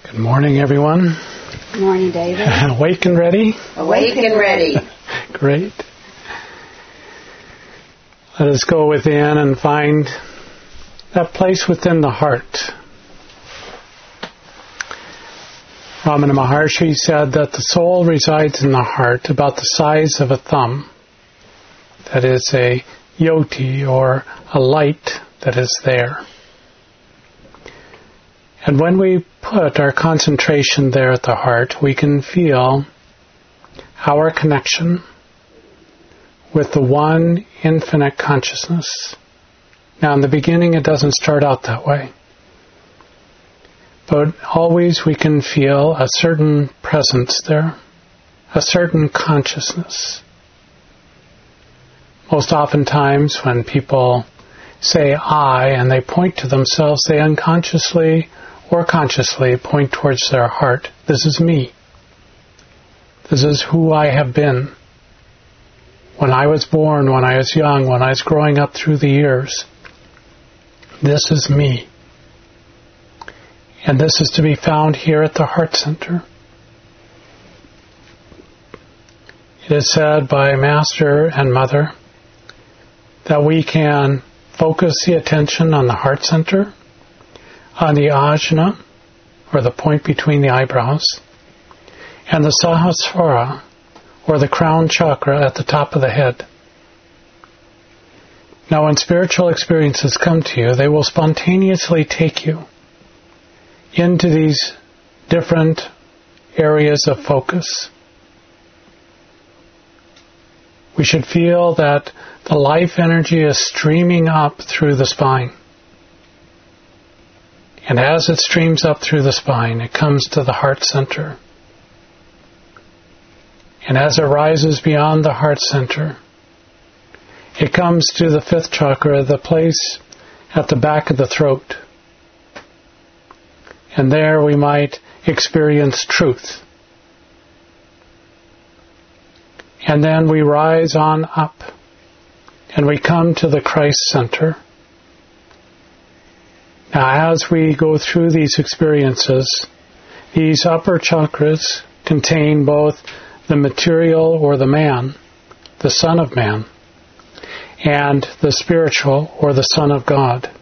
Good morning, everyone. Good morning, David. Awake and ready? Awake and ready. Great. Let us go within and find that place within the heart. Ramana Maharshi said that the soul resides in the heart about the size of a thumb. That is a yoti, or a light that is there. And when we put our concentration there at the heart, we can feel our connection with the one infinite consciousness. Now, in the beginning, it doesn't start out that way. But always we can feel a certain presence there, a certain consciousness. Most oftentimes when people say I and they point to themselves, they unconsciously or consciously point towards their heart. This is me. This is who I have been. When I was born, when I was young, when I was growing up through the years, this is me. And this is to be found here at the heart center. It is said by Master and Mother that we can focus the attention on the heart center, on the ajna, or the point between the eyebrows, and the sahasrara, or the crown chakra at the top of the head. Now, when spiritual experiences come to you, they will spontaneously take you into these different areas of focus. We should feel that the life energy is streaming up through the spine. And as it streams up through the spine, it comes to the heart center. And as it rises beyond the heart center, it comes to the fifth chakra, the place at the back of the throat. And there we might experience truth. And then we rise on up, and we come to the Christ center. Now, as we go through these experiences, these upper chakras contain both the material or the man, the Son of Man, and the spiritual or the Son of God.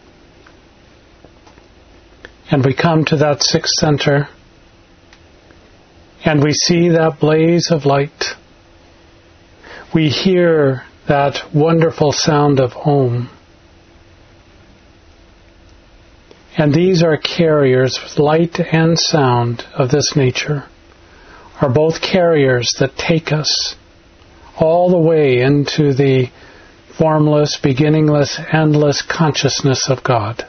And we come to that sixth center, and we see that blaze of light. We hear that wonderful sound of Om. And these are carriers, light and sound of this nature, are both carriers that take us all the way into the formless, beginningless, endless consciousness of God.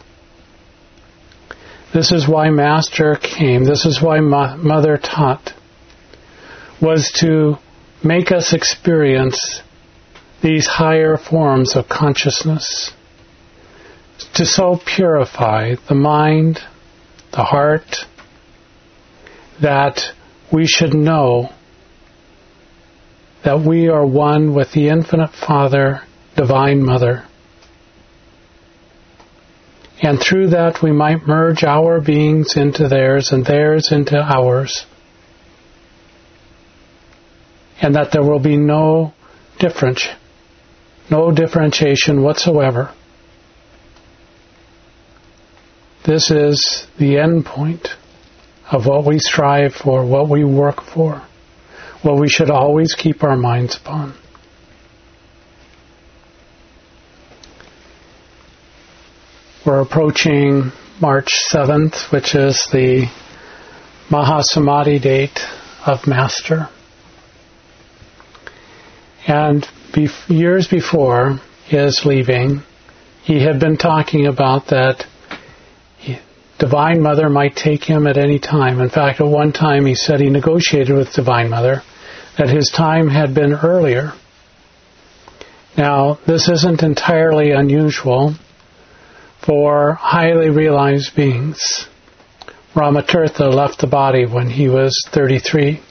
This is why Master came, this is why Mother taught, was to make us experience these higher forms of consciousness, to so purify the mind, the heart, that we should know that we are one with the Infinite Father, Divine Mother. And through that we might merge our beings into theirs and theirs into ours. And that there will be no differentiation whatsoever. This is the end point of what we strive for, what we work for, what we should always keep our minds upon. We're approaching March 7th, which is the Mahasamadhi date of Master. And years before his leaving, he had been talking about that Divine Mother might take him at any time. In fact, at one time he said he negotiated with Divine Mother that his time had been earlier. Now, this isn't entirely unusual for highly realized beings. Ramatirtha left the body when he was 33.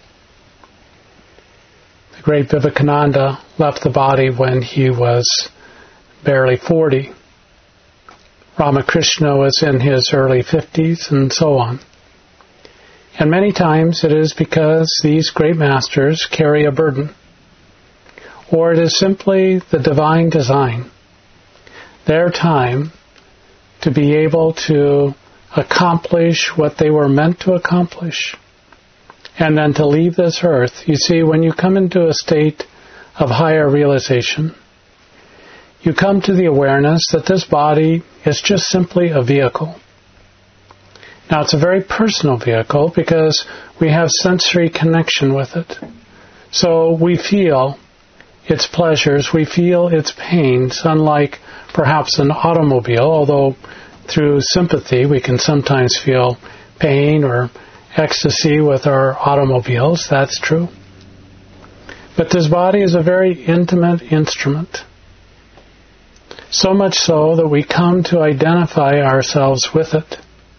The great Vivekananda left the body when he was barely 40. Ramakrishna was in his early 50s, and so on. And many times it is because these great masters carry a burden, or it is simply the divine design, their time to be able to accomplish what they were meant to accomplish, and then to leave this earth. You see, when you come into a state of higher realization, you come to the awareness that this body is just simply a vehicle. Now, it's a very personal vehicle because we have sensory connection with it. So we feel its pleasures, we feel its pains, unlike perhaps an automobile, although through sympathy we can sometimes feel pain or ecstasy with our automobiles. That's true. But this body is a very intimate instrument. So much so that we come to identify ourselves with it.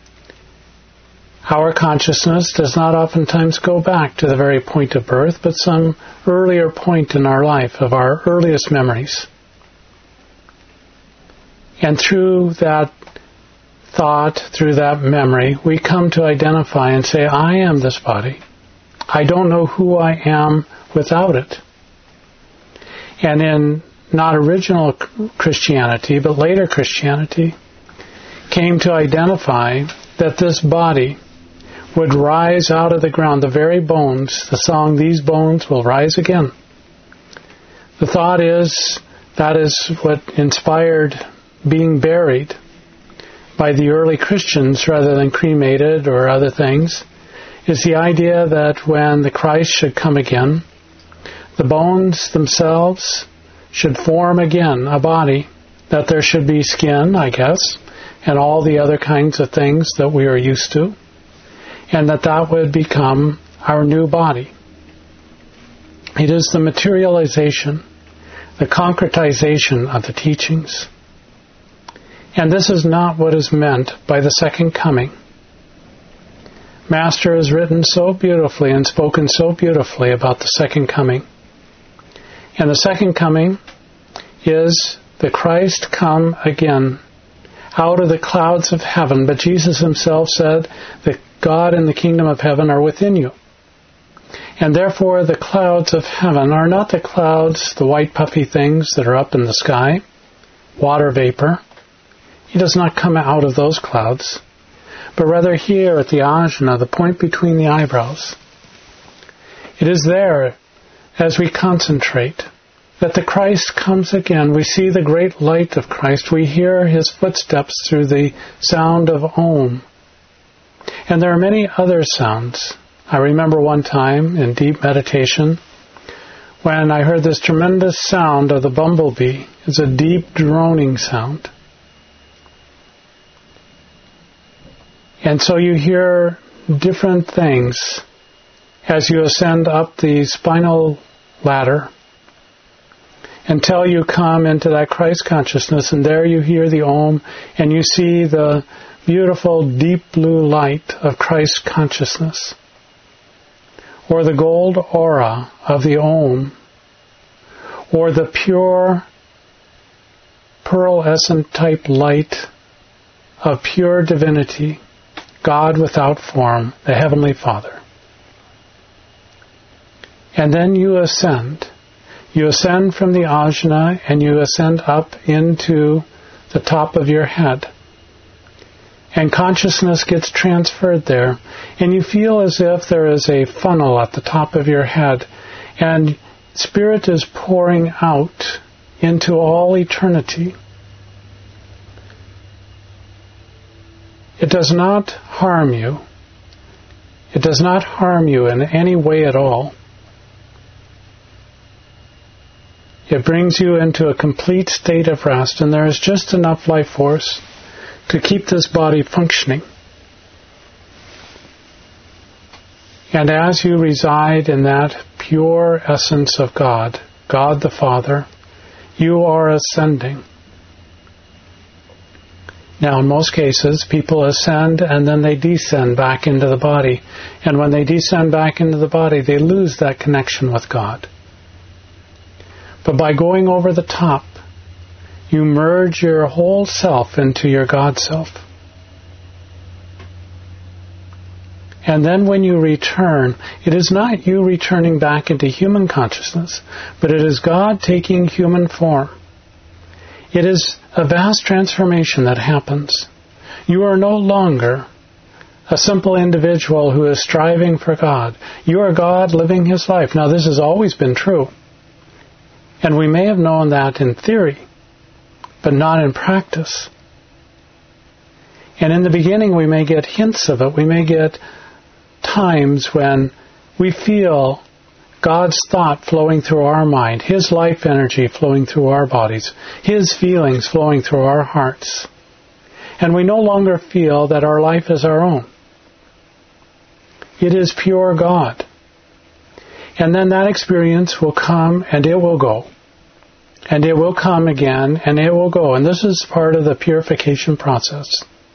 Our consciousness does not oftentimes go back to the very point of birth, but some earlier point in our life, of our earliest memories. And through that thought, through that memory, we come to identify and say, I am this body. I don't know who I am without it. And in not original Christianity, but later Christianity, came to identify that this body would rise out of the ground, the very bones, the song, these bones will rise again. The thought is, that is what inspired being buried by the early Christians rather than cremated or other things, is the idea that when the Christ should come again, the bones themselves should form again a body, that there should be skin, I guess, and all the other kinds of things that we are used to, and that would become our new body. It is the materialization, the concretization of the teachings. And this is not what is meant by the second coming. Master has written so beautifully and spoken so beautifully about the second coming. And the second coming is the Christ come again out of the clouds of heaven. But Jesus himself said that God and the kingdom of heaven are within you. And therefore the clouds of heaven are not the clouds, the white puffy things that are up in the sky, water vapor. He does not come out of those clouds, but rather here at the ajna, the point between the eyebrows. It is there, as we concentrate, that the Christ comes again. We see the great light of Christ. We hear his footsteps through the sound of Om. And there are many other sounds. I remember one time in deep meditation when I heard this tremendous sound of the bumblebee. It's a deep droning sound. And so you hear different things as you ascend up the spinal ladder until you come into that Christ consciousness, and there you hear the Om, and you see the beautiful deep blue light of Christ consciousness, or the gold aura of the Om, or the pure pearlescent type light of pure divinity, God without form, the Heavenly Father. And then you ascend. You ascend from the ajna and you ascend up into the top of your head. And consciousness gets transferred there. And you feel as if there is a funnel at the top of your head. And Spirit is pouring out into all eternity. It does not harm you. It does not harm you in any way at all. It brings you into a complete state of rest, and there is just enough life force to keep this body functioning. And as you reside in that pure essence of God, God the Father, you are ascending. Now, in most cases, people ascend and then they descend back into the body. And when they descend back into the body, they lose that connection with God. But by going over the top, you merge your whole self into your God self. And then when you return, it is not you returning back into human consciousness, but it is God taking human form. It is a vast transformation that happens. You are no longer a simple individual who is striving for God. You are God living His life. Now, this has always been true. And we may have known that in theory, but not in practice. And in the beginning, we may get hints of it. We may get times when we feel God's thought flowing through our mind, His life energy flowing through our bodies, His feelings flowing through our hearts. And we no longer feel that our life is our own. It is pure God. And then that experience will come and it will go. And it will come again and it will go. And this is part of the purification process.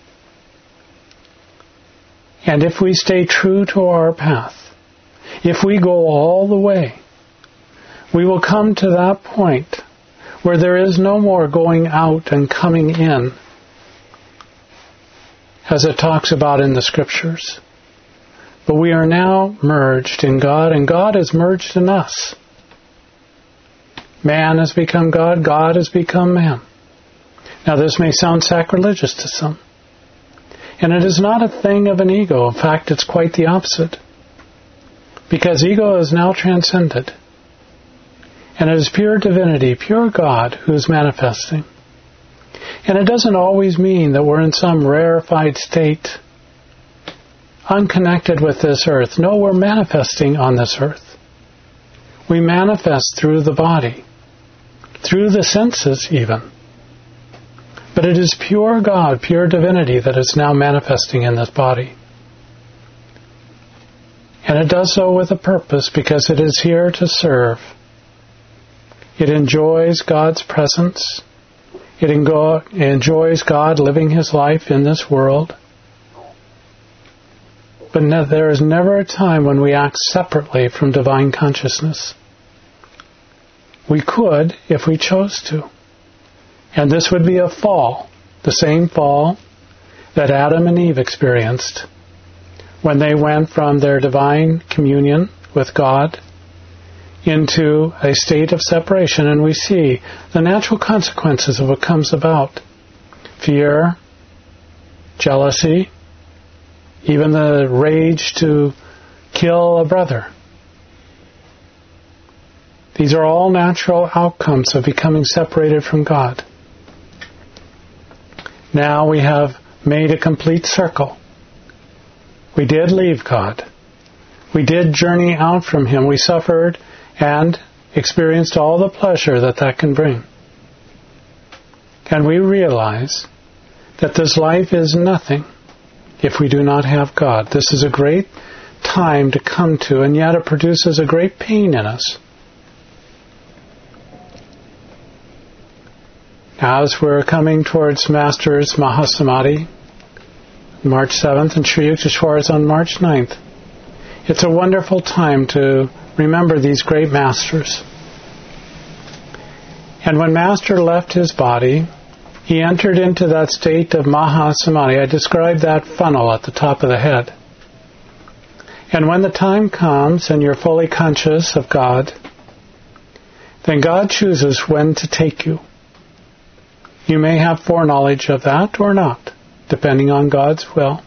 And if we stay true to our path, if we go all the way, we will come to that point where there is no more going out and coming in, as it talks about in the Scriptures. But we are now merged in God, and God is merged in us. Man has become God, God has become man. Now this may sound sacrilegious to some. And it is not a thing of an ego. In fact, it's quite the opposite. Because ego is now transcended. And it is pure divinity, pure God, who is manifesting. And it doesn't always mean that we're in some rarefied state, unconnected with this earth. No, we're manifesting on this earth. We manifest through the body, through the senses even. But it is pure God, pure divinity that is now manifesting in this body. And it does so with a purpose because it is here to serve. It enjoys God's presence. It enjoys God living His life in this world. But there is never a time when we act separately from divine consciousness. We could if we chose to. And this would be a fall, the same fall that Adam and Eve experienced when they went from their divine communion with God into a state of separation. And we see the natural consequences of what comes about. Fear, jealousy, even the rage to kill a brother. These are all natural outcomes of becoming separated from God. Now we have made a complete circle. We did leave God. We did journey out from Him. We suffered and experienced all the pleasure that can bring. And we realize that this life is nothing if we do not have God. This is a great time to come to, and yet it produces a great pain in us. As we're coming towards Master's Mahasamadhi, March 7th, and Sri Yukteswar is on March 9th. It's a wonderful time to remember these great masters. And when Master left his body, he entered into that state of Mahasamadhi. I described that funnel at the top of the head. And when the time comes and you're fully conscious of God, then God chooses when to take you. You may have foreknowledge of that or not, depending on God's will.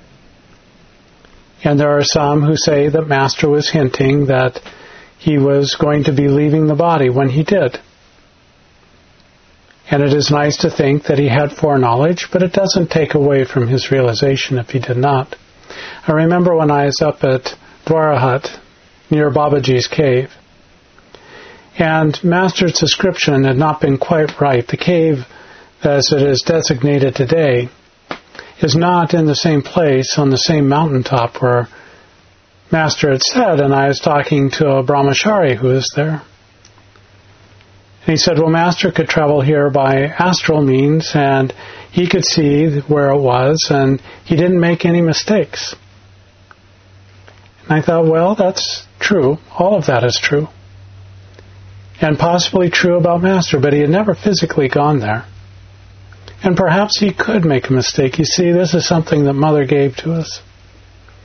And there are some who say that Master was hinting that he was going to be leaving the body when he did. And it is nice to think that he had foreknowledge, but it doesn't take away from his realization if he did not. I remember when I was up at Dwarahat, near Babaji's cave, and Master's description had not been quite right. The cave, as it is designated today, is not in the same place on the same mountaintop where Master had said, and I was talking to a brahmachari who was there. And he said, well, Master could travel here by astral means, and he could see where it was, and he didn't make any mistakes. And I thought, well, that's true. All of that is true. And possibly true about Master, but he had never physically gone there. And perhaps he could make a mistake. You see, this is something that Mother gave to us.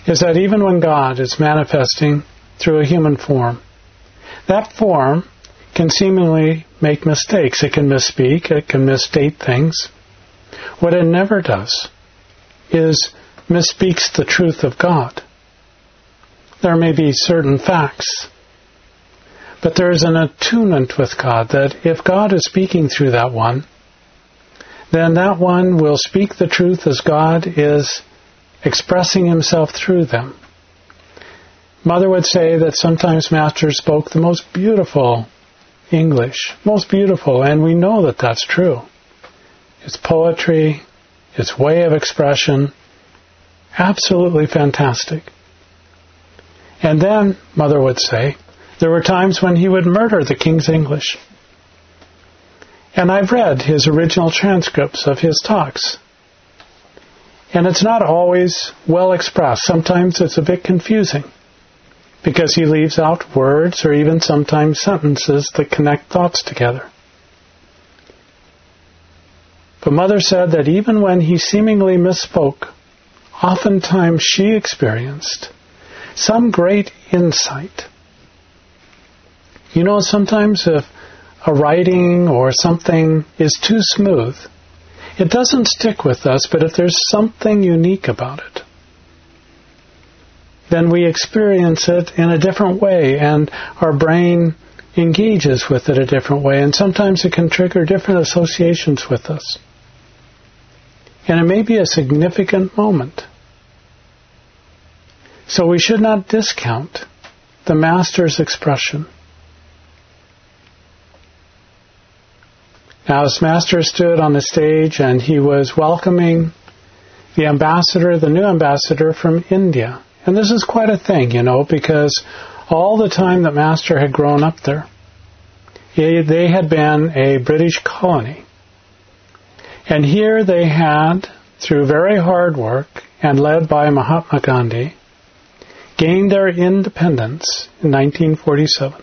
is that even when God is manifesting through a human form, that form can seemingly make mistakes. It can misspeak. It can misstate things. What it never does is misspeaks the truth of God. There may be certain facts, but there is an attunement with God that if God is speaking through that one, then that one will speak the truth as God is expressing himself through them. Mother would say that sometimes Master spoke the most beautiful English, most beautiful, and we know that that's true. It's poetry, it's way of expression, absolutely fantastic. And then, Mother would say, there were times when he would murder the King's English. And I've read his original transcripts of his talks. And it's not always well expressed. Sometimes it's a bit confusing, because he leaves out words or even sometimes sentences that connect thoughts together. But Mother said that even when he seemingly misspoke, oftentimes she experienced some great insight. You know, sometimes if a writing or something is too smooth, it doesn't stick with us, but if there's something unique about it, then we experience it in a different way, and our brain engages with it a different way, and sometimes it can trigger different associations with us. And it may be a significant moment. So we should not discount the Master's expression. Now, as Master stood on the stage and he was welcoming the ambassador, the new ambassador from India. And this is quite a thing, you know, because all the time that Master had grown up there, they had been a British colony. And here they had, through very hard work and led by Mahatma Gandhi, gained their independence in 1947.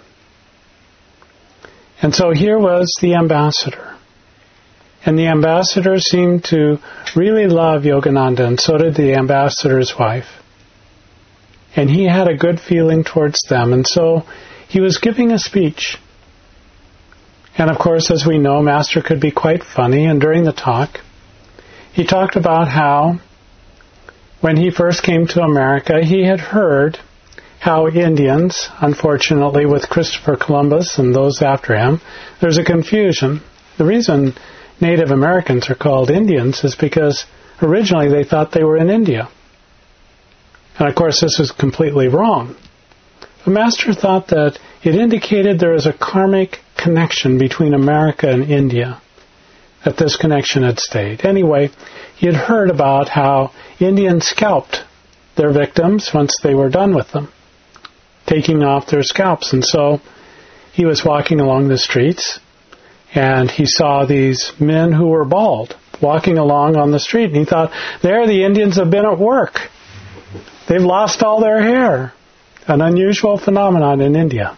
And so here was the ambassador. And the ambassador seemed to really love Yogananda, and so did the ambassador's wife. And he had a good feeling towards them, and so he was giving a speech. And of course, as we know, Master could be quite funny, and during the talk, he talked about how, when he first came to America, he had heard how Indians, unfortunately with Christopher Columbus and those after him, there's a confusion. The reason Native Americans are called Indians is because originally they thought they were in India. And of course this is completely wrong. The Master thought that it indicated there is a karmic connection between America and India, that this connection had stayed. Anyway, he had heard about how Indians scalped their victims once they were done with them, taking off their scalps. And so he was walking along the streets, and he saw these men who were bald walking along on the street, and he thought, there the Indians have been at work. They've lost all their hair. An unusual phenomenon in India.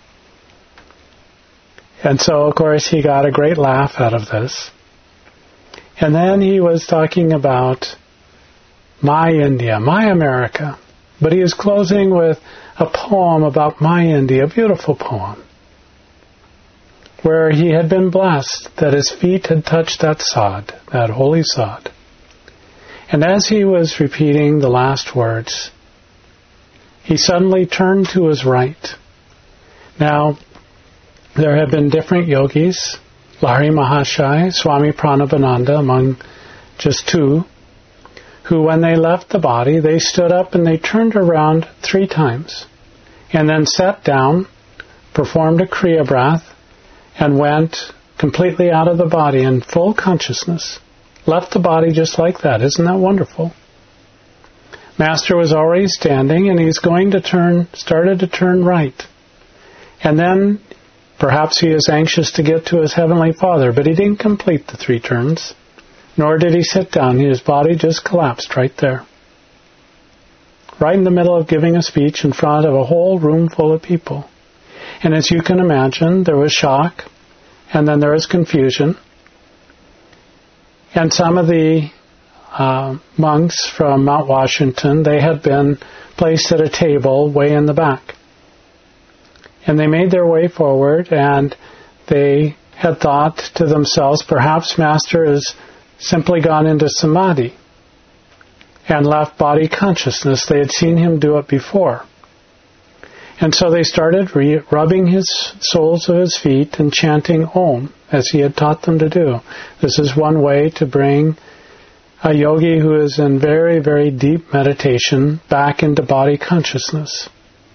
And so, of course, he got a great laugh out of this. And then he was talking about my India, my America. But he was closing with a poem about my India, a beautiful poem, where he had been blessed that his feet had touched that sod, that holy sod. And as he was repeating the last words, he suddenly turned to his right. Now, there have been different yogis, Lahiri Mahashaya, Swami Pranabhananda, among just two, who when they left the body, they stood up and they turned around 3 times, and then sat down, performed a Kriya breath, and went completely out of the body in full consciousness. Left the body just like that. Isn't that wonderful? Master was already standing, and he's started to turn right. And then, perhaps he is anxious to get to his Heavenly Father, but he didn't complete the 3 turns, nor did he sit down. His body just collapsed right there. Right in the middle of giving a speech in front of a whole room full of people. And as you can imagine, there was shock, and then there was confusion. And some of the monks from Mount Washington. They had been placed at a table way in the back. And they made their way forward, and they had thought to themselves, perhaps Master has simply gone into samadhi and left body consciousness. They had seen him do it before. And so they started rubbing his soles of his feet and chanting Om, as he had taught them to do. This is one way to bring a yogi who is in very, very deep meditation back into body consciousness.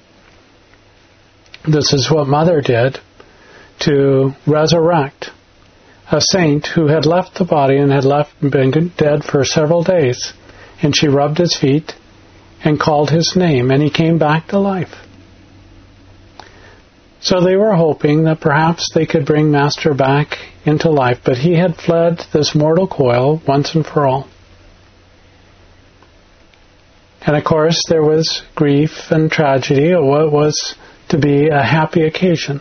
This is what Mother did to resurrect a saint who had left the body and had been dead for several days. And she rubbed his feet and called his name, and he came back to life. So they were hoping that perhaps they could bring Master back into life, but he had fled this mortal coil once and for all. And of course there was grief and tragedy of what was to be a happy occasion.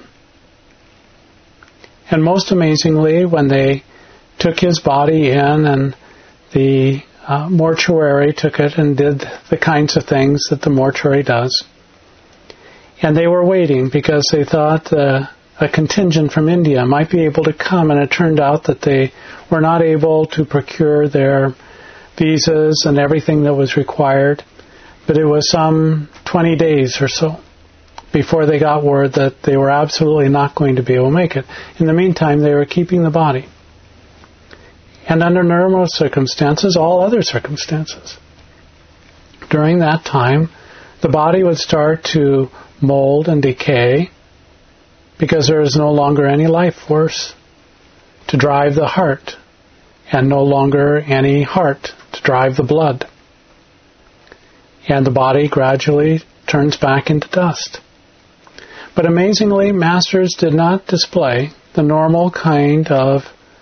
And most amazingly, when they took his body in, and the mortuary took it and did the kinds of things that the mortuary does, and they were waiting because they thought a contingent from India might be able to come, and it turned out that they were not able to procure their visas and everything that was required, but it was some 20 days or so before they got word that they were absolutely not going to be able to make it. In the meantime, they were keeping the body. And under normal circumstances, all other circumstances, during that time, the body would start to mold and decay because there is no longer any life force to drive the heart, and no longer any heart to drive the blood. And the body gradually turns back into dust. But amazingly, Masters did not display the normal kind of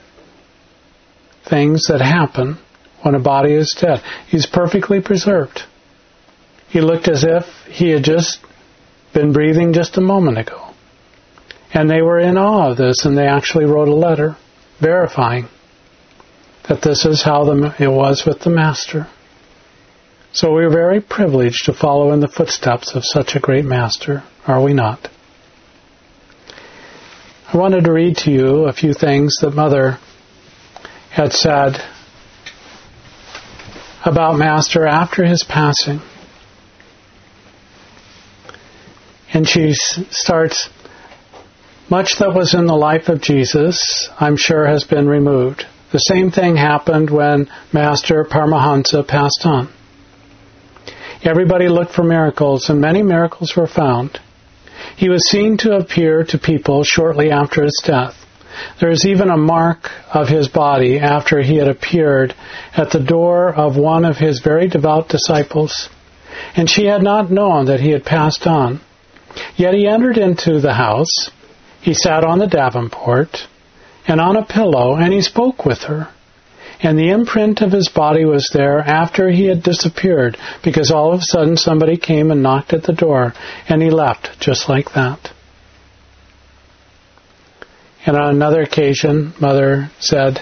things that happen when a body is dead. He's perfectly preserved. He looked as if he had just been breathing just a moment ago. And they were in awe of this, and they actually wrote a letter verifying that this is how it was with the Master. So we're very privileged to follow in the footsteps of such a great Master, are we not? I wanted to read to you a few things that Mother had said about Master after his passing. And she starts, much that was in the life of Jesus, I'm sure, has been removed. The same thing happened when Master Paramahansa passed on. Everybody looked for miracles, and many miracles were found. He was seen to appear to people shortly after his death. There is even a mark of his body after he had appeared at the door of one of his very devout disciples, and she had not known that he had passed on. Yet he entered into the house, he sat on the davenport, and on a pillow, and he spoke with her. And the imprint of his body was there after he had disappeared, because all of a sudden somebody came and knocked at the door, and he left just like that. And on another occasion, Mother said,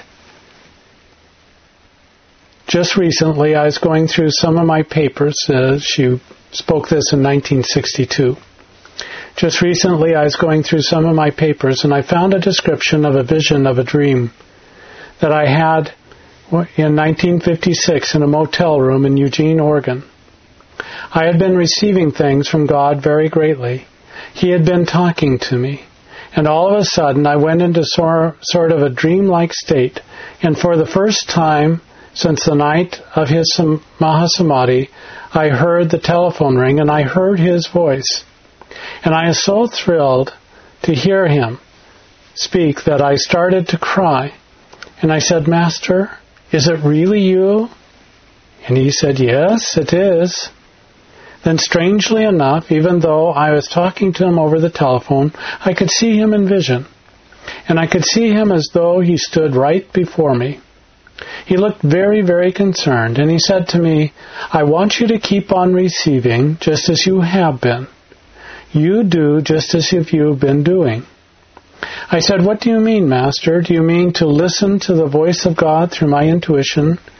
just recently I was going through some of my papers. She spoke this in 1962. Just recently I was going through some of my papers, and I found a description of a vision of a dream that I had in 1956 in a motel room in Eugene, Oregon. I had been receiving things from God very greatly. He had been talking to me. And all of a sudden I went into sort of a dreamlike state. And for the first time since the night of his Mahasamadhi, I heard the telephone ring, and I heard his voice. And I was so thrilled to hear him speak that I started to cry. And I said, Master, is it really you? And he said, yes, it is. Then strangely enough, even though I was talking to him over the telephone, I could see him in vision. And I could see him as though he stood right before me. He looked very, very concerned, and he said to me, I want you to keep on receiving just as you have been. You do just as if you've been doing. I said, what do you mean, Master? Do you mean to listen to the voice of God through my intuition,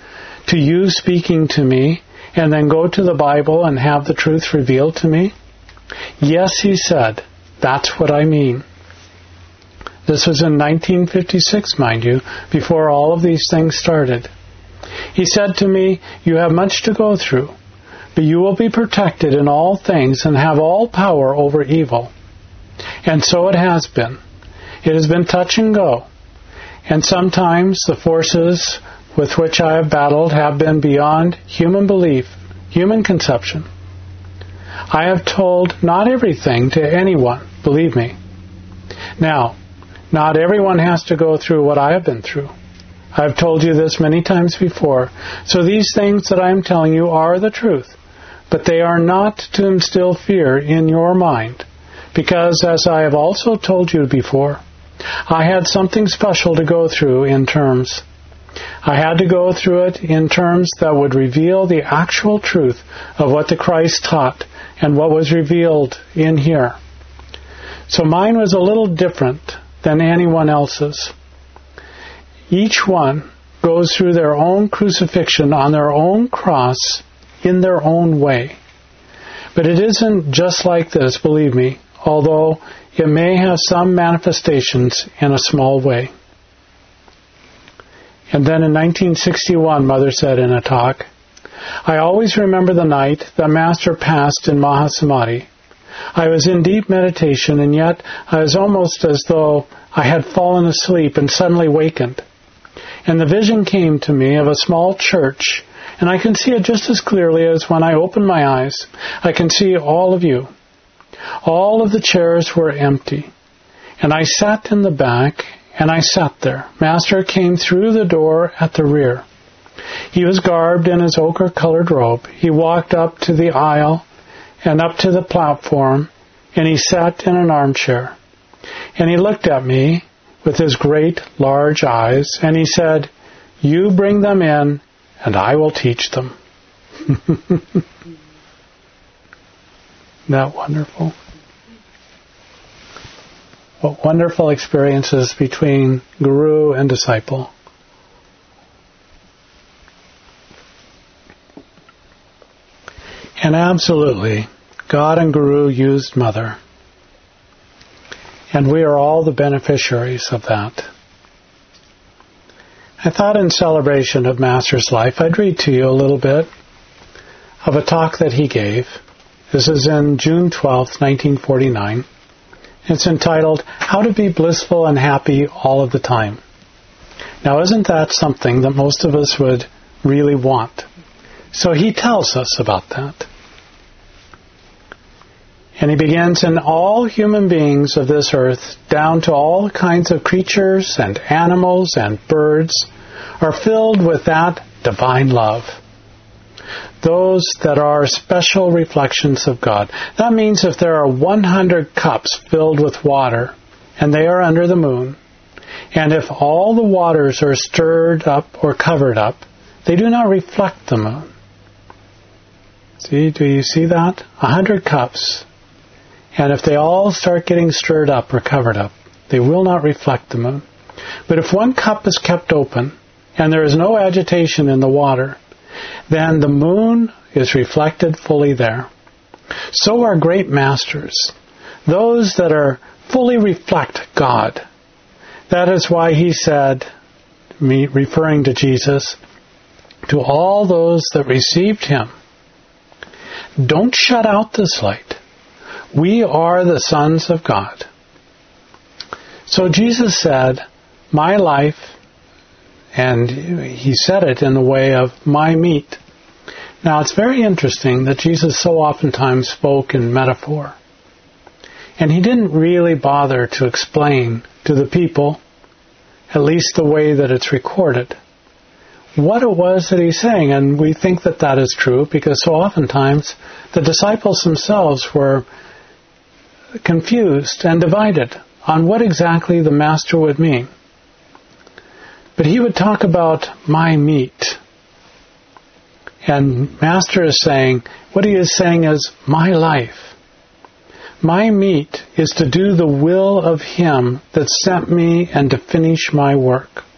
to you speaking to me and then go to the Bible and have the truth revealed to me? Yes, he said, that's what I mean. This was in 1956, mind you, before all of these things started. He said to me, you have much to go through, but you will be protected in all things and have all power over evil. And so it has been. It has been touch and go. And sometimes the forces with which I have battled have been beyond human belief, human conception. I have told not everything to anyone, believe me. Now, not everyone has to go through what I have been through. I have told you this many times before. So these things that I am telling you are the truth, but they are not to instill fear in your mind, because as I have also told you before, I had something special to go through in terms. I had to go through it in terms that would reveal the actual truth of what the Christ taught and what was revealed in here. So mine was a little different than anyone else's. Each one goes through their own crucifixion on their own cross in their own way. But it isn't just like this, believe me, although it may have some manifestations in a small way. And then in 1961, Mother said in a talk, I always remember the night that Master passed in Mahasamadhi. I was in deep meditation, and yet I was almost as though I had fallen asleep and suddenly wakened. And the vision came to me of a small church, and I can see it just as clearly as when I open my eyes. I can see all of you. All of the chairs were empty, and I sat in the back, and I sat there. Master came through the door at the rear. He was garbed in his ochre-colored robe. He walked up to the aisle and up to the platform, and he sat in an armchair. And he looked at me with his great, large eyes, and he said, you bring them in, and I will teach them. Isn't that wonderful? What wonderful experiences between Guru and disciple. And absolutely, God and Guru used Mother. And we are all the beneficiaries of that. I thought in celebration of Master's life, I'd read to you a little bit of a talk that he gave. This is in June 12th, 1949. It's entitled, How to Be Blissful and Happy All of the Time. Now, isn't that something that most of us would really want? So he tells us about that. And he begins, and all human beings of this earth, down to all kinds of creatures and animals and birds, are filled with that divine love. Those that are special reflections of God. That means if there are 100 cups filled with water, and they are under the moon, and if all the waters are stirred up or covered up, they do not reflect the moon. See, do you see that? 100 cups. And if they all start getting stirred up or covered up, they will not reflect the moon. But if one cup is kept open, and there is no agitation in the water, then the moon is reflected fully there. So are great masters, those that are fully reflect God. That is why he said, referring to Jesus, to all those that received him, don't shut out this light. We are the sons of God. So Jesus said, my life, and he said it in the way of my meat. Now it's very interesting that Jesus so oftentimes spoke in metaphor. And he didn't really bother to explain to the people, at least the way that it's recorded, what it was that he's saying. And we think that that is true because so oftentimes the disciples themselves were confused and divided on what exactly the Master would mean. But he would talk about my meat. And Master is saying, what he is saying is my life. My meat is to do the will of him that sent me and to finish my work.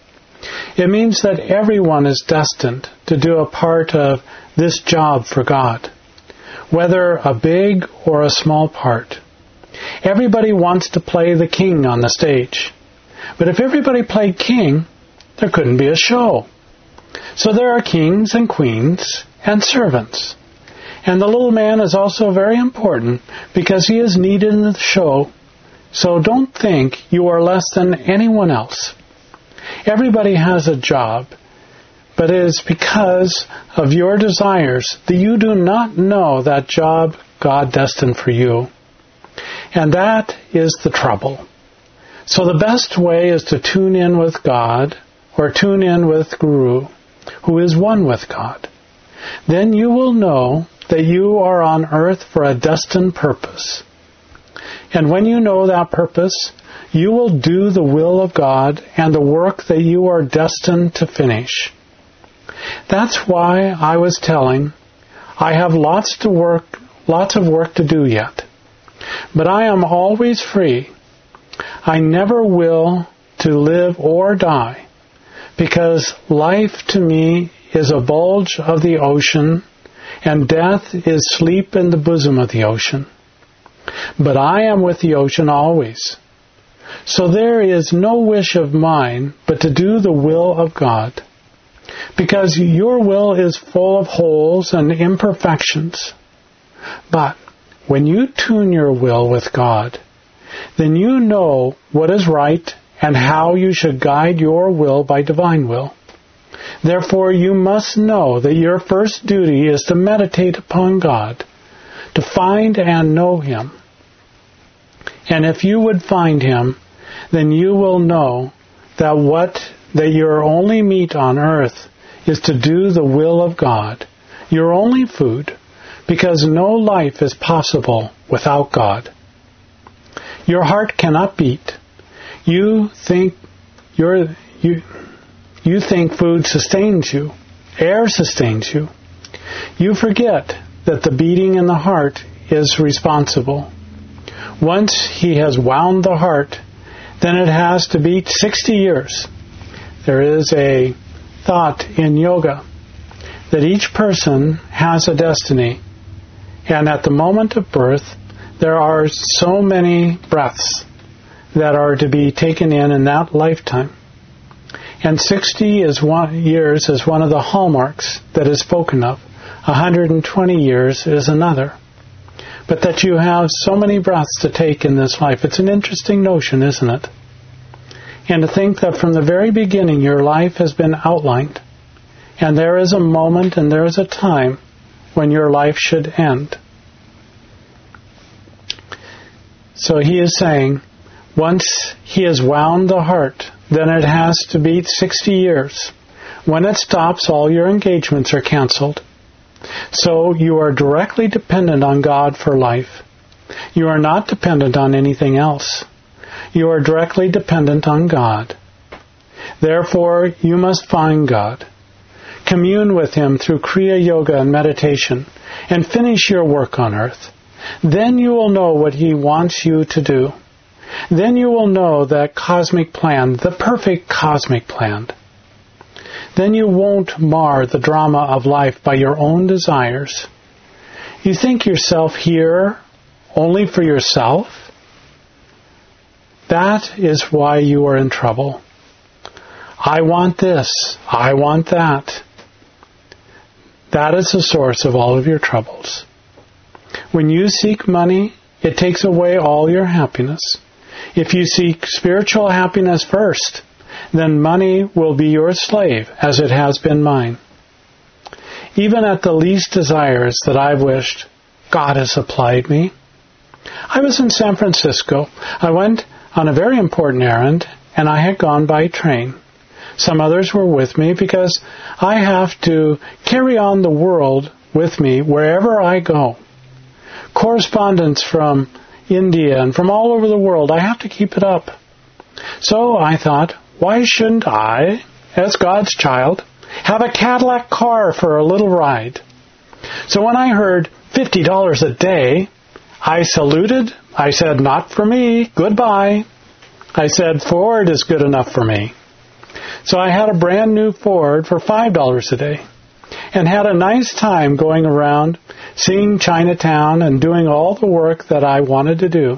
It means that everyone is destined to do a part of this job for God, whether a big or a small part. Everybody wants to play the king on the stage. But if everybody played king, there couldn't be a show. So there are kings and queens and servants. And the little man is also very important because he is needed in the show. So don't think you are less than anyone else. Everybody has a job, but it is because of your desires that you do not know that job God destined for you. And that is the trouble. So the best way is to tune in with God, or tune in with Guru, who is one with God. Then you will know that you are on earth for a destined purpose. And when you know that purpose, you will do the will of God and the work that you are destined to finish. That's why I was telling, I have lots of work to do yet. But I am always free. I never will to live or die, because life to me is a bulge of the ocean, and death is sleep in the bosom of the ocean. But I am with the ocean always. So there is no wish of mine but to do the will of God, because your will is full of holes and imperfections. But when you tune your will with God, then you know what is right and how you should guide your will by divine will. Therefore, you must know that your first duty is to meditate upon God, to find and know Him. And if you would find Him, then you will know that your only meat on earth is to do the will of God, your only food, because no life is possible without God. Your heart cannot beat. You think food sustains you, air sustains you. You forget that the beating in the heart is responsible. Once He has wound the heart, then it has to beat 60 years. There is a thought in yoga that each person has a destiny, and at the moment of birth, there are so many breaths that are to be taken in that lifetime. And 60 years is one of the hallmarks that is spoken of. 120 years is another. But that you have so many breaths to take in this life, it's an interesting notion, isn't it? And to think that from the very beginning your life has been outlined, and there is a moment and there is a time when your life should end. So he is saying, once he has wound the heart, then it has to beat 60 years. When it stops, all your engagements are canceled. So you are directly dependent on God for life. You are not dependent on anything else. You are directly dependent on God. Therefore, you must find God. Commune with Him through Kriya Yoga and meditation, and finish your work on earth. Then you will know what He wants you to do. Then you will know that cosmic plan, the perfect cosmic plan. Then you won't mar the drama of life by your own desires. You think yourself here only for yourself? That is why you are in trouble. I want this. I want that. That is the source of all of your troubles. When you seek money, it takes away all your happiness. If you seek spiritual happiness first, then money will be your slave, as it has been mine. Even at the least desires that I've wished, God has supplied me. I was in San Francisco. I went on a very important errand, and I had gone by train. Some others were with me because I have to carry on the world with me wherever I go. Correspondence from India and from all over the world, I have to keep it up. So I thought, why shouldn't I, as God's child, have a Cadillac car for a little ride? So when I heard $50 a day, I saluted. I said, not for me. Goodbye. I said, Ford is good enough for me. So I had a brand new Ford for $5 a day and had a nice time going around, seeing Chinatown and doing all the work that I wanted to do.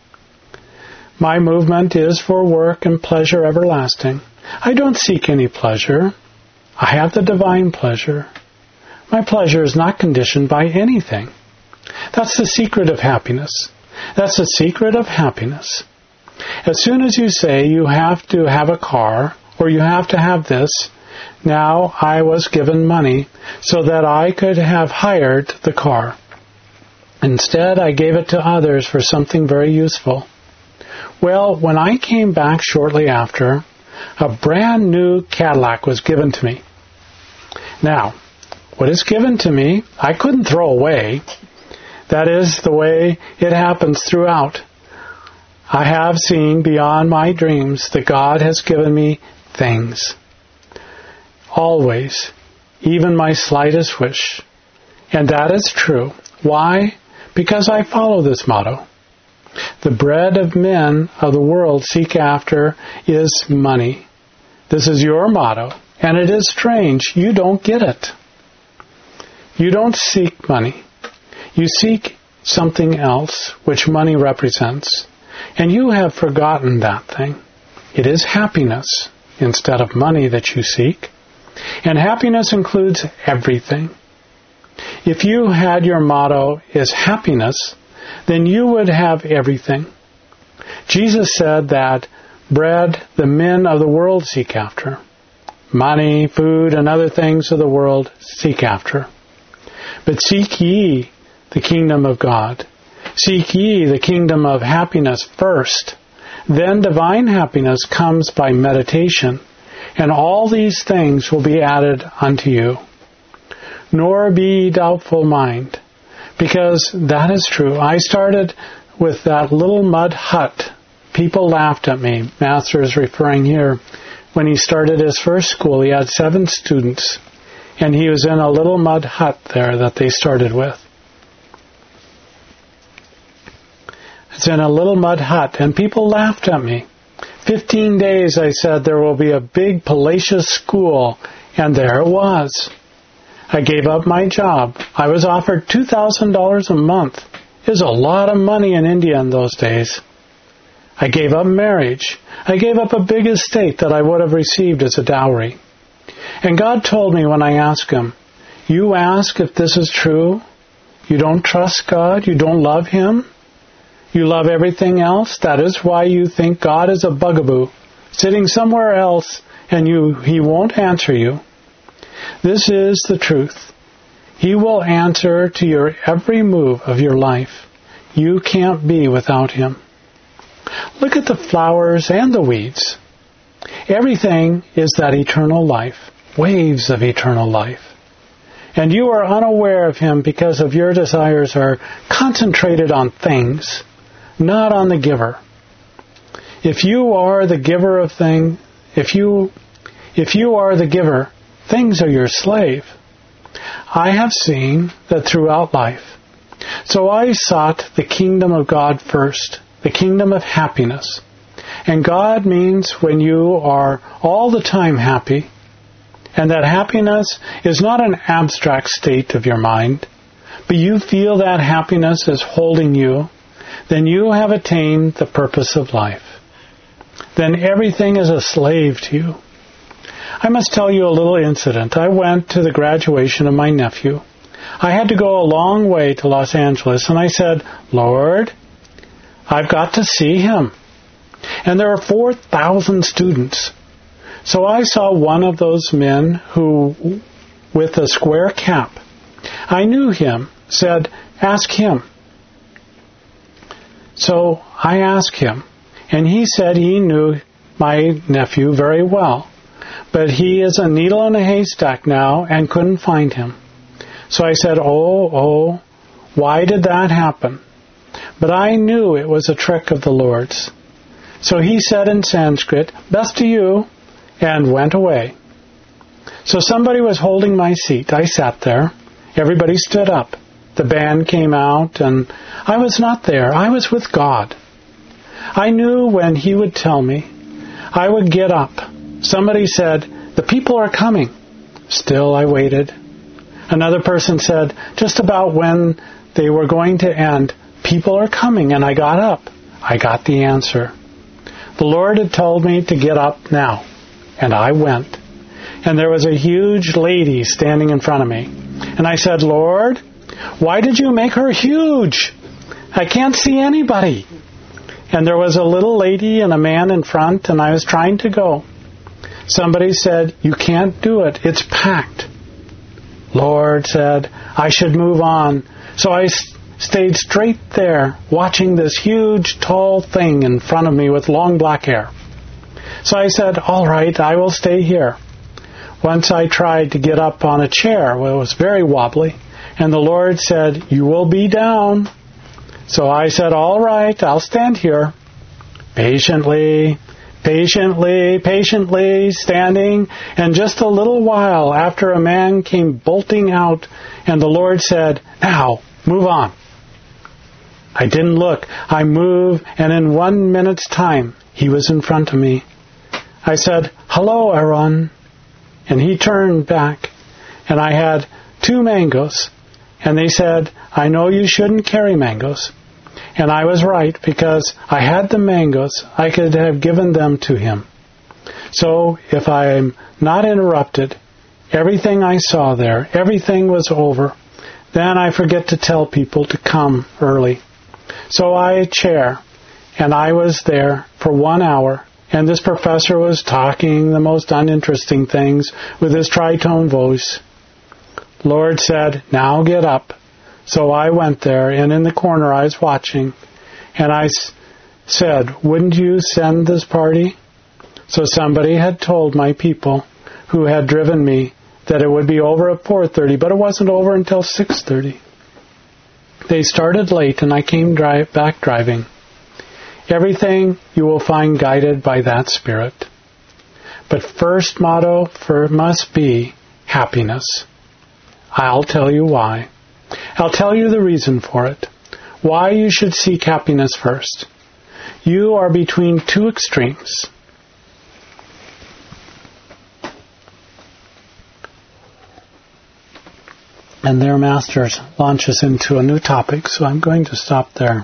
My movement is for work and pleasure everlasting. I don't seek any pleasure. I have the divine pleasure. My pleasure is not conditioned by anything. That's the secret of happiness. That's the secret of happiness. As soon as you say you have to have a car or you have to have this, now I was given money so that I could have hired the car. Instead, I gave it to others for something very useful. Well, when I came back shortly after, a brand new Cadillac was given to me. Now, what is given to me, I couldn't throw away. That is the way it happens throughout. I have seen beyond my dreams that God has given me things. Always, even my slightest wish. And that is true. Why? Because I follow this motto. The bread of men of the world seek after is money. This is your motto, and it is strange. You don't get it. You don't seek money. You seek something else, which money represents, and you have forgotten that thing. It is happiness instead of money that you seek, and happiness includes everything. If you had your motto is happiness, then you would have everything. Jesus said that bread the men of the world seek after. Money, food, and other things of the world seek after. But seek ye the kingdom of God. Seek ye the kingdom of happiness first. Then divine happiness comes by meditation, and all these things will be added unto you. Nor be doubtful mind, because that is true. I started with that little mud hut. People laughed at me. Master is referring here. When he started his first school, he had 7 students, and he was in a little mud hut there that they started with. It's in a little mud hut, and people laughed at me. 15 days, I said, there will be a big palatial school, and there it was. I gave up my job. I was offered $2,000 a month. It was a lot of money in India in those days. I gave up marriage. I gave up a big estate that I would have received as a dowry. And God told me when I asked Him, you ask if this is true? You don't trust God? You don't love Him? You love everything else? That is why you think God is a bugaboo, sitting somewhere else, and He won't answer you. This is the truth. He will answer to your every move of your life. You can't be without Him. Look at the flowers and the weeds. Everything is that eternal life, waves of eternal life. And you are unaware of Him because of your desires are concentrated on things, not on the giver. If you are the giver of things, if you are the giver, things are your slave. I have seen that throughout life. So I sought the kingdom of God first, the kingdom of happiness. And God means when you are all the time happy, and that happiness is not an abstract state of your mind, but you feel that happiness is holding you, then you have attained the purpose of life. Then everything is a slave to you. I must tell you a little incident. I went to the graduation of my nephew. I had to go a long way to Los Angeles, and I said, Lord, I've got to see him. And there are 4,000 students. So I saw one of those men who, with a square cap, I knew him, said, ask him. So I asked him, and he said he knew my nephew very well, but he is a needle in a haystack now and couldn't find him. So I said, oh, why did that happen? But I knew it was a trick of the Lord's. So he said in Sanskrit, best to you, and went away. So somebody was holding my seat. I sat there. Everybody stood up. The band came out, and I was not there. I was with God. I knew when He would tell me, I would get up, Somebody said, "The people are coming." Still I waited. Another person said, just about when they were going to end, "People are coming," and I got up. I got the answer. The Lord had told me to get up now, and I went. And there was a huge lady standing in front of me. And I said, "Lord, why did you make her huge? I can't see anybody." And there was a little lady and a man in front, and I was trying to go. Somebody said, "You can't do it. It's packed." Lord said I should move on. So I stayed straight there, watching this huge, tall thing in front of me with long black hair. So I said, "All right, I will stay here." Once I tried to get up on a chair. Well, it was very wobbly. And the Lord said, "You will be down." So I said, "All right, I'll stand here." Patiently, standing. And just a little while after, a man came bolting out, and the Lord said, "Now, move on." I didn't look. I moved, and in 1 minute's time, he was in front of me. I said, "Hello, Aaron." And he turned back, and I had 2 mangoes. And they said, "I know you shouldn't carry mangoes." And I was right, because I had the mangoes. I could have given them to him. So, if I'm not interrupted, everything I saw there, everything was over. Then I forget to tell people to come early. So I chair, and I was there for 1 hour, and this professor was talking the most uninteresting things with his tritone voice. Lord said, "Now get up." So I went there, and in the corner I was watching, and I said, "Wouldn't you send this party?" So somebody had told my people who had driven me that it would be over at 4:30, but it wasn't over until 6:30. They started late, and I came back driving. Everything you will find guided by that Spirit. But first motto must be happiness. I'll tell you why. I'll tell you the reason for it. Why you should seek happiness first. You are between 2 extremes. And their Master launches into a new topic, so I'm going to stop there.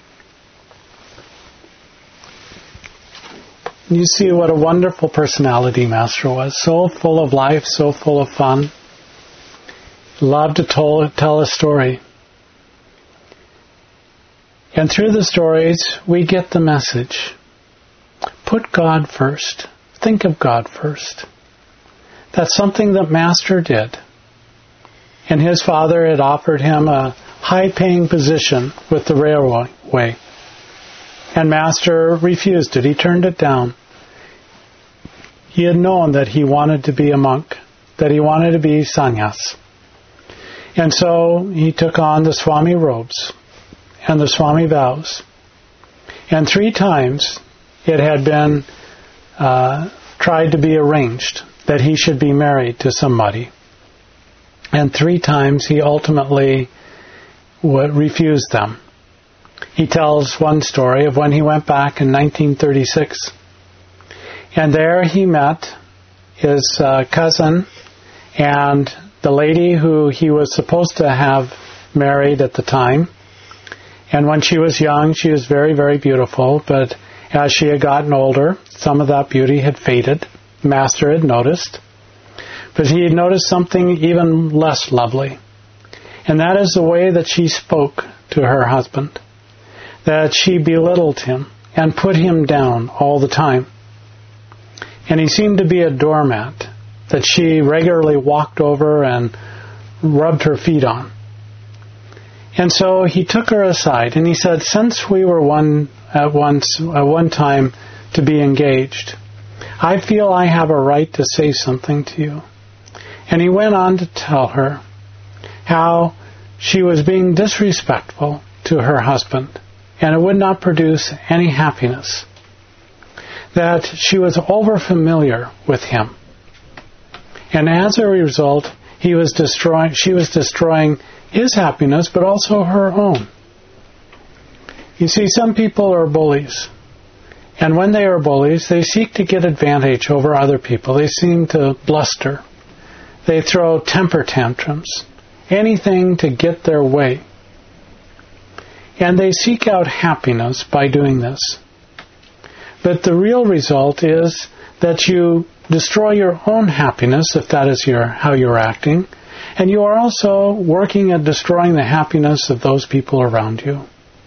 You see what a wonderful personality Master was. So full of life, so full of fun. Loved to tell a story. And through the stories, we get the message. Put God first. Think of God first. That's something that Master did. And his father had offered him a high-paying position with the railway. And Master refused it. He turned it down. He had known that he wanted to be a monk, that he wanted to be sannyas. And so he took on the Swami robes and the Swami vows. And 3 times it had been tried to be arranged that he should be married to somebody. And 3 times he ultimately refused them. He tells one story of when he went back in 1936. And there he met his cousin and the lady who he was supposed to have married at the time. And when she was young, she was very, very beautiful. But as she had gotten older, some of that beauty had faded. Master had noticed. But he had noticed something even less lovely. And that is the way that she spoke to her husband. That she belittled him and put him down all the time. And he seemed to be a doormat that she regularly walked over and rubbed her feet on. And so he took her aside and he said, "Since we were at one time to be engaged, I feel I have a right to say something to you." And he went on to tell her how she was being disrespectful to her husband, and it would not produce any happiness. That she was overfamiliar with him. And as a result, she was destroying his happiness, but also her own. You see, some people are bullies. And when they are bullies, they seek to get advantage over other people. They seem to bluster. They throw temper tantrums, anything to get their way. And they seek out happiness by doing this. But the real result is that you destroy your own happiness, if that is how you're acting, and you are also working at destroying the happiness of those people around you.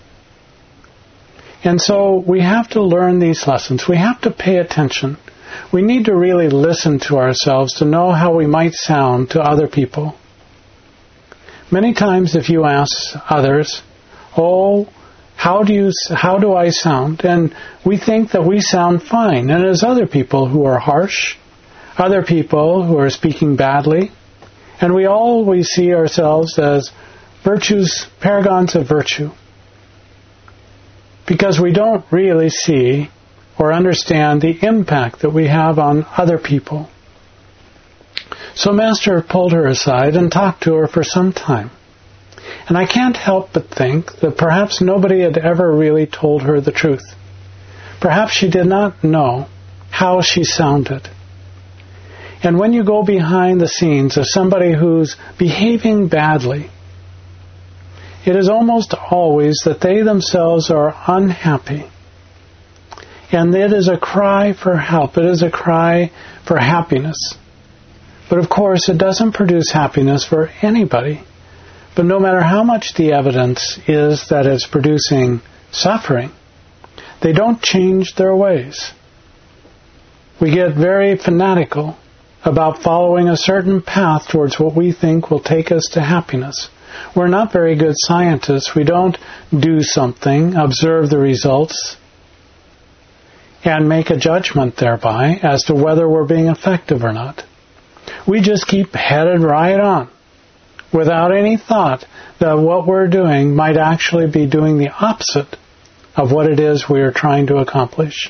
And so we have to learn these lessons. We have to pay attention. We need to really listen to ourselves to know how we might sound to other people. Many times if you ask others, how do I sound? And we think that we sound fine. And there's other people who are harsh, other people who are speaking badly, and we always see ourselves as paragons of virtue, because we don't really see or understand the impact that we have on other people. So Master pulled her aside and talked to her for some time. And I can't help but think that perhaps nobody had ever really told her the truth. Perhaps she did not know how she sounded. And when you go behind the scenes of somebody who's behaving badly, it is almost always that they themselves are unhappy. And it is a cry for help. It is a cry for happiness. But of course, it doesn't produce happiness for anybody. But no matter how much the evidence is that it's producing suffering, they don't change their ways. We get very fanatical about following a certain path towards what we think will take us to happiness. We're not very good scientists. We don't do something, observe the results, and make a judgment thereby as to whether we're being effective or not. We just keep headed right on without any thought that what we're doing might actually be doing the opposite of what it is we are trying to accomplish.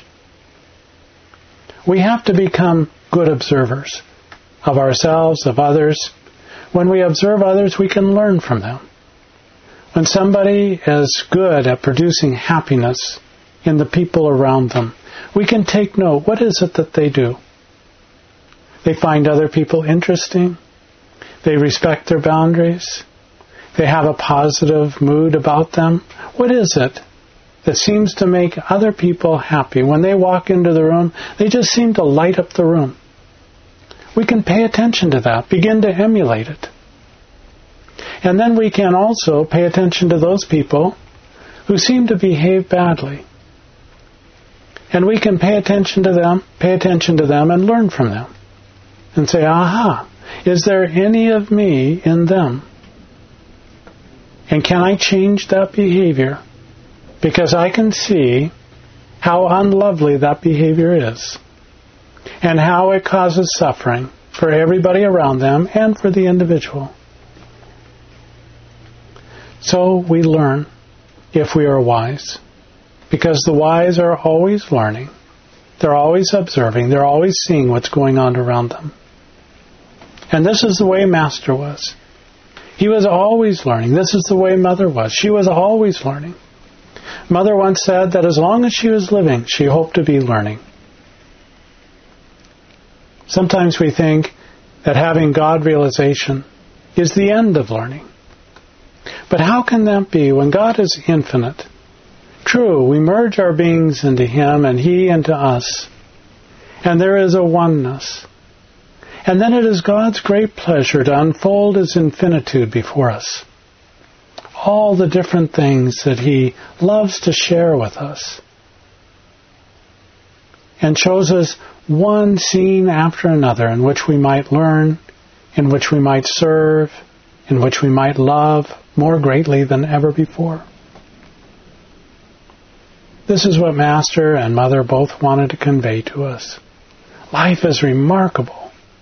We have to become good observers of ourselves, of others. When we observe others, we can learn from them. When somebody is good at producing happiness in the people around them, we can take note. What is it that they do? They find other people interesting. They respect their boundaries. They have a positive mood about them. What is it that seems to make other people happy? When they walk into the room, they just seem to light up the room. We can pay attention to that, begin to emulate it. And then we can also pay attention to those people who seem to behave badly. And we can pay attention to them and learn from them. And say, aha, is there any of me in them? And can I change that behavior? Because I can see how unlovely that behavior is, and how it causes suffering for everybody around them and for the individual. So we learn if we are wise, because the wise are always learning. They're always observing. They're always seeing what's going on around them. And this is the way Master was. He was always learning. This is the way Mother was. She was always learning. Mother once said that as long as she was living, she hoped to be learning. Sometimes we think that having God realization is the end of learning. But how can that be when God is infinite? True, we merge our beings into Him and He into us. And there is a oneness. And then it is God's great pleasure to unfold His infinitude before us. All the different things that He loves to share with us. And shows us one scene after another in which we might learn, in which we might serve, in which we might love more greatly than ever before. This is what Master and Mother both wanted to convey to us. Life is remarkable.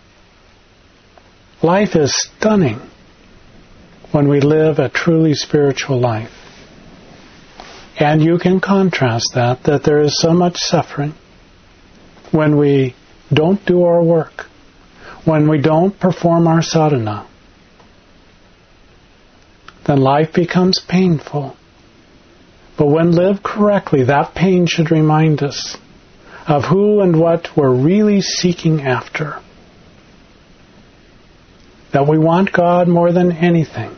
Life is stunning when we live a truly spiritual life. And you can contrast that there is so much suffering when we don't do our work, when we don't perform our sadhana. Then life becomes painful. But when lived correctly, that pain should remind us of who and what we're really seeking after. That we want God more than anything.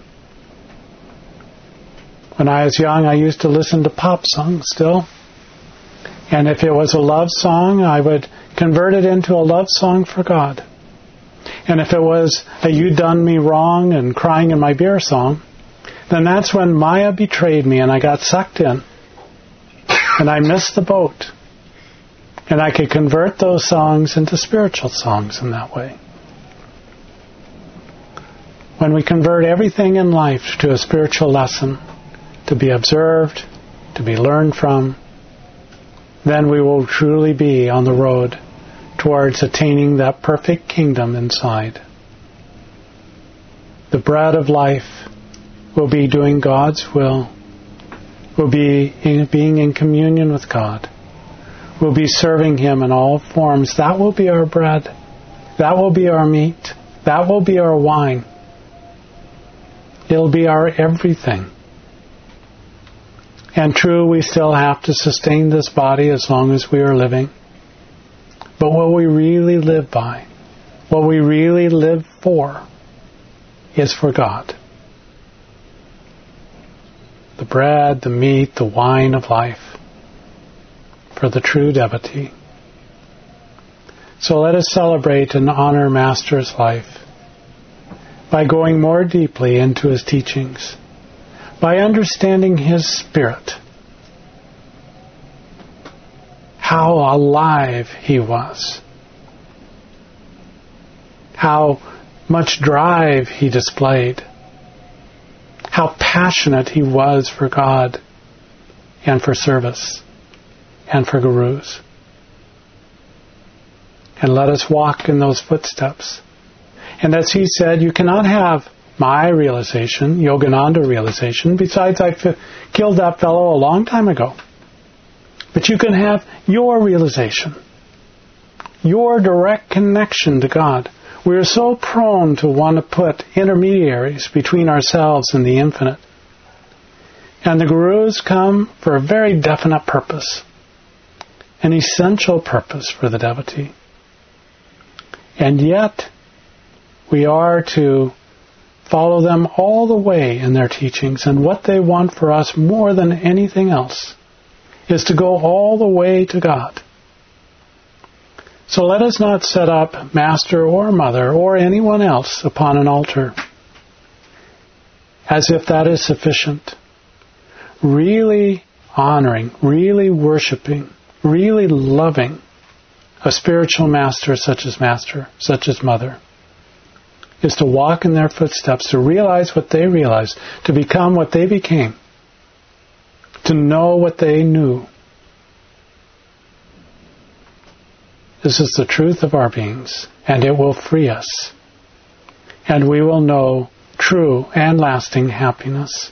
When I was young, I used to listen to pop songs still. And if it was a love song, I would convert it into a love song for God. And if it was a "You Done Me Wrong" and "Crying in My Beer" song, then that's when Maya betrayed me and I got sucked in. And I missed the boat. And I could convert those songs into spiritual songs in that way. When we convert everything in life to a spiritual lesson, to be observed, to be learned from, then we will truly be on the road towards attaining that perfect kingdom inside. The bread of life will be doing God's will, will be being in communion with God, will be serving Him in all forms. That will be our bread. That will be our meat. That will be our wine. It'll be our everything. And true, we still have to sustain this body as long as we are living. But what we really live by, what we really live for, is for God. The bread, the meat, the wine of life, for the true devotee. So let us celebrate and honor Master's life by going more deeply into his teachings, by understanding his spirit, how alive he was, how much drive he displayed, how passionate he was for God and for service and for gurus. And let us walk in those footsteps. And as he said, you cannot have my realization, Yogananda realization. Besides, I killed that fellow a long time ago. But you can have your realization, your direct connection to God. We are so prone to want to put intermediaries between ourselves and the infinite. And the gurus come for a very definite purpose, an essential purpose for the devotee. And yet, we are to follow them all the way in their teachings, and what they want for us more than anything else is to go all the way to God. So let us not set up Master or Mother or anyone else upon an altar as if that is sufficient. Really honoring, really worshiping, really loving a spiritual master such as Mother, is to walk in their footsteps, to realize what they realized, to become what they became, to know what they knew. This is the truth of our beings, and it will free us. And we will know true and lasting happiness.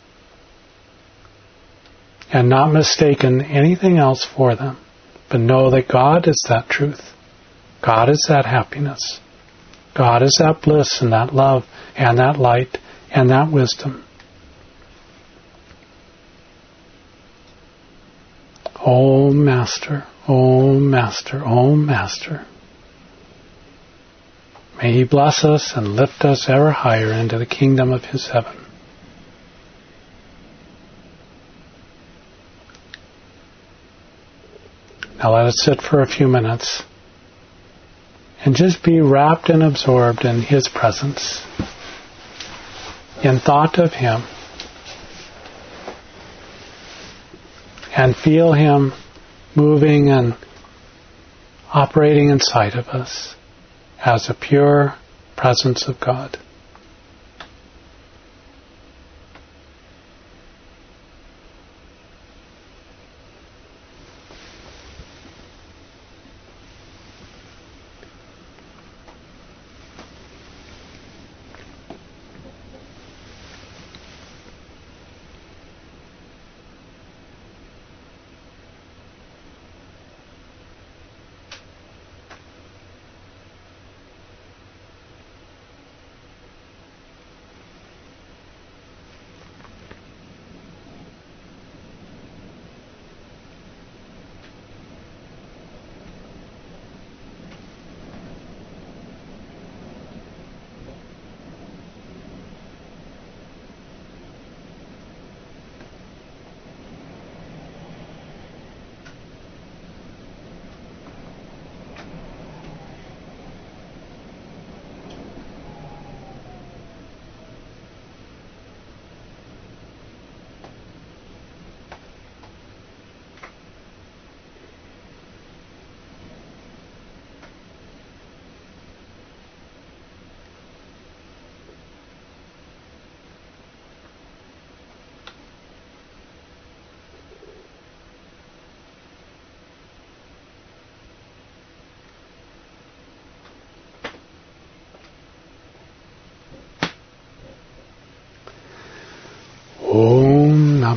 And not mistaken anything else for them, but know that God is that truth. God is that happiness. God is that bliss and that love and that light and that wisdom. O Master, O Master, O Master. May He bless us and lift us ever higher into the kingdom of His heaven. Now let us sit for a few minutes and just be wrapped and absorbed in His presence, in thought of Him, and feel Him moving and operating inside of us as a pure presence of God.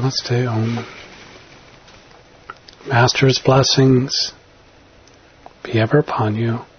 Namaste Om. Master's blessings be ever upon you.